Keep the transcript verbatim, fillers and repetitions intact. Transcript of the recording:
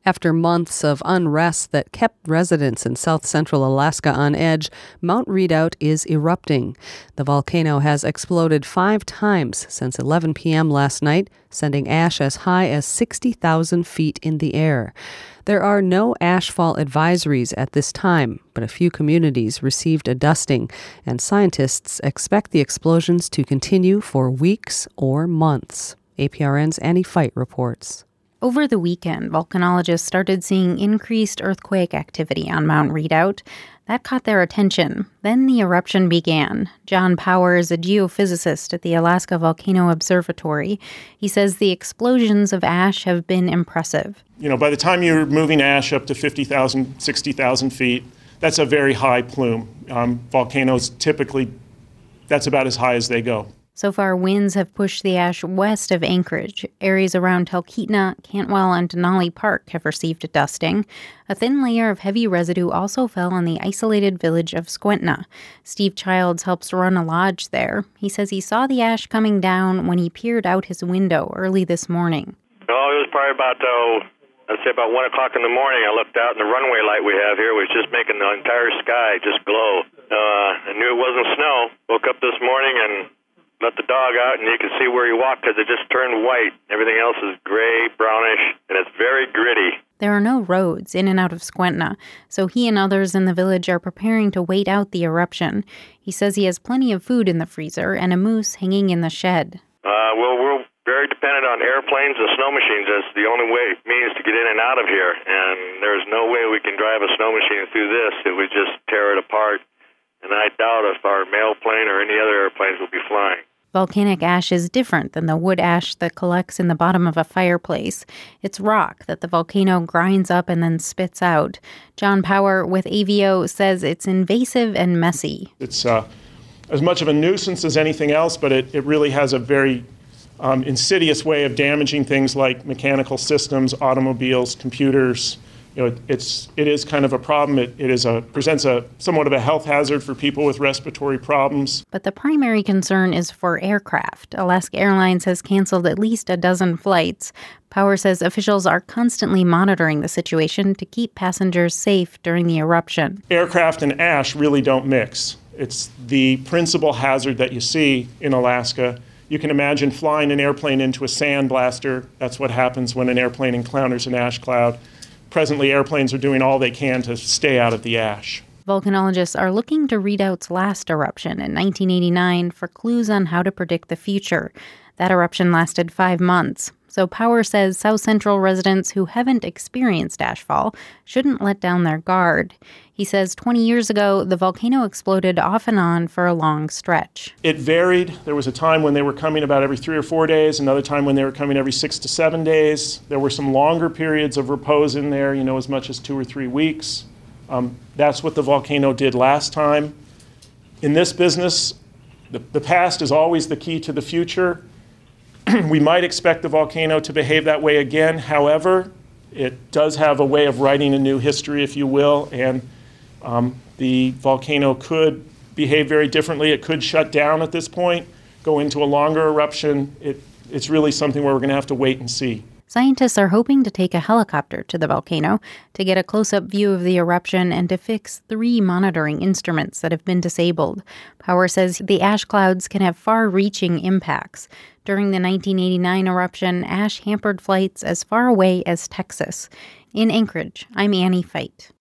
After months of unrest that kept residents in south-central Alaska on edge, Mount Redoubt is erupting. The volcano has exploded five times since eleven p.m. last night, sending ash as high as sixty thousand feet in the air. There are no ashfall advisories at this time, but a few communities received a dusting, and scientists expect the explosions to continue for weeks or months. A P R N's Annie Fight reports. Over the weekend, volcanologists started seeing increased earthquake activity on Mount Redoubt. That caught their attention. Then the eruption began. John Power is a geophysicist at the Alaska Volcano Observatory. He says the explosions of ash have been impressive. You know, by the time you're moving ash up to fifty thousand, sixty thousand feet, that's a very high plume. Um, volcanoes typically, that's about as high as they go. So far, winds have pushed the ash west of Anchorage. Areas around Talkeetna, Cantwell, and Denali Park have received a dusting. A thin layer of heavy residue also fell on the isolated village of Skwentna. Steve Childs helps run a lodge there. He says he saw the ash coming down when he peered out his window early this morning. Oh, it was probably about, oh, I'd say about one o'clock in the morning. I looked out, and the runway light we have here was just making the entire sky just glow. Uh, I knew it wasn't snow. Woke up this morning and let the dog out, and you can see where he walked because it just turned white. Everything else is gray, brownish, and it's very gritty. There are no roads in and out of Skwentna, so he and others in the village are preparing to wait out the eruption. He says he has plenty of food in the freezer and a moose hanging in the shed. Uh, well, we're very dependent on airplanes and snow machines. That's the only way means to get in and out of here, and there's no way we can drive a snow machine through this. It would just tear it apart. And I doubt if our mail plane or any other airplanes will be flying. Volcanic ash is different than the wood ash that collects in the bottom of a fireplace. It's rock that the volcano grinds up and then spits out. John Power with A V O says it's invasive and messy. It's uh, as much of a nuisance as anything else, but it, it really has a very um, insidious way of damaging things like mechanical systems, automobiles, computers. You know, it, it's it is kind of a problem. It it is a presents a somewhat of a health hazard for people with respiratory problems. But the primary concern is for aircraft. Alaska Airlines has canceled at least a dozen flights. Power says officials are constantly monitoring the situation to keep passengers safe during the eruption. Aircraft and ash really don't mix. It's the principal hazard that you see in Alaska. You can imagine flying an airplane into a sandblaster. That's what happens when an airplane encounters an ash cloud. Presently, airplanes are doing all they can to stay out of the ash. Volcanologists are looking to Redoubt's last eruption in nineteen eighty-nine for clues on how to predict the future. That eruption lasted five months. So Power says South Central residents who haven't experienced ashfall shouldn't let down their guard. He says twenty years ago, the volcano exploded off and on for a long stretch. It varied. There was a time when they were coming about every three or four days, another time when they were coming every six to seven days. There were some longer periods of repose in there, you know, as much as two or three weeks. Um, that's what the volcano did last time. In this business, the, the past is always the key to the future. We might expect the volcano to behave that way again. However, it does have a way of writing a new history, if you will, and um, the volcano could behave very differently. It could shut down at this point, go into a longer eruption. It, it's really something where we're going to have to wait and see. Scientists are hoping to take a helicopter to the volcano to get a close-up view of the eruption and to fix three monitoring instruments that have been disabled. Power says the ash clouds can have far-reaching impacts. During the nineteen eighty-nine eruption, ash hampered flights as far away as Texas. In Anchorage, I'm Annie Fight.